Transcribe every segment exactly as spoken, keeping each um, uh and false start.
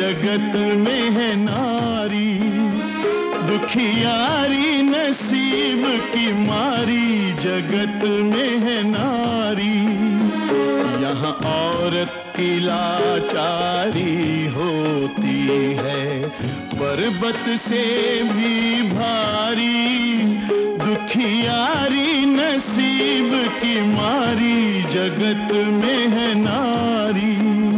जगत में है नारी, दुखियारी नसीब की मारी जगत में है नारी। यहाँ औरत की लाचारी होती है पर्वत से भी भारी, दुखियारी नसीब की मारी जगत में है नारी।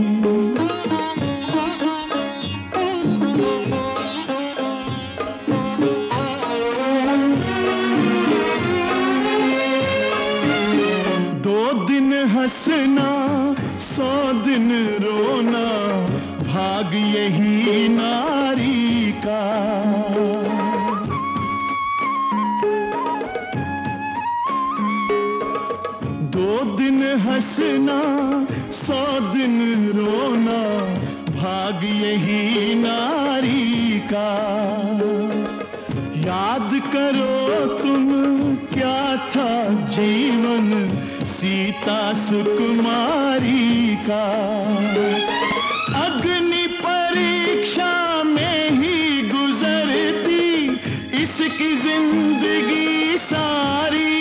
दो दिन हंसना सौ दिन रोना भाग यही नारी का। दो दिन हंसना सौ दिन रोना भाग यही नारी का। याद करो तुम क्या था जीवन सीता सुकुमारी का। अग्नि परीक्षा में ही गुजरती इसकी जिंदगी सारी,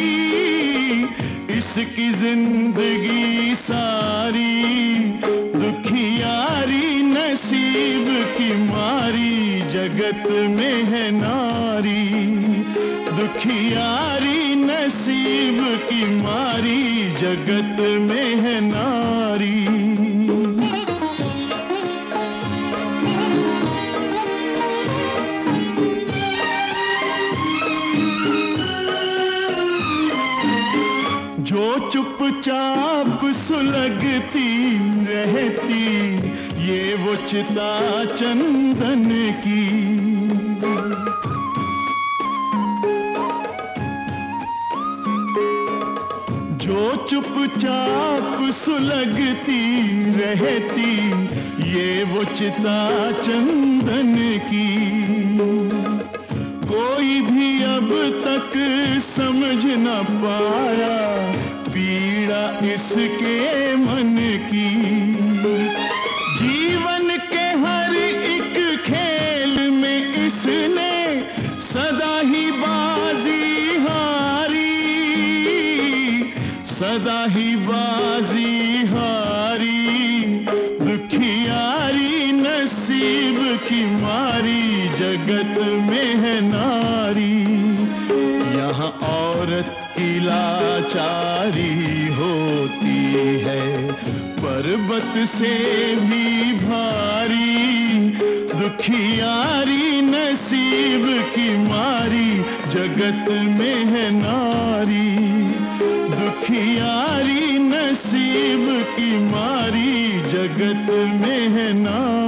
इसकी जिंदगी सारी। दुखियारी नसीब की मारी जगत में है नारी, दुखियारी नसीब की मारी जगत में है नारी। जो चुपचाप सुलगती रहती ये वो चिता चंदन की। जो चुपचाप सुलगती रहती ये वो चिता चंदन की। कोई भी अब तक समझ न पाया पीड़ा इसके मन की। जीवन के हर एक खेल में इसने सदा ही बाजी हारी, सदा ही बाजी हारी। दुखियारी नसीब की मारी जगत में है नारी। यहाँ औरत की लाचारी होती है पर्वत से भी भारी, दुखियारी नसीब की मारी जगत में है नारी, दुखियारी नसीब की मारी जगत में है नारी।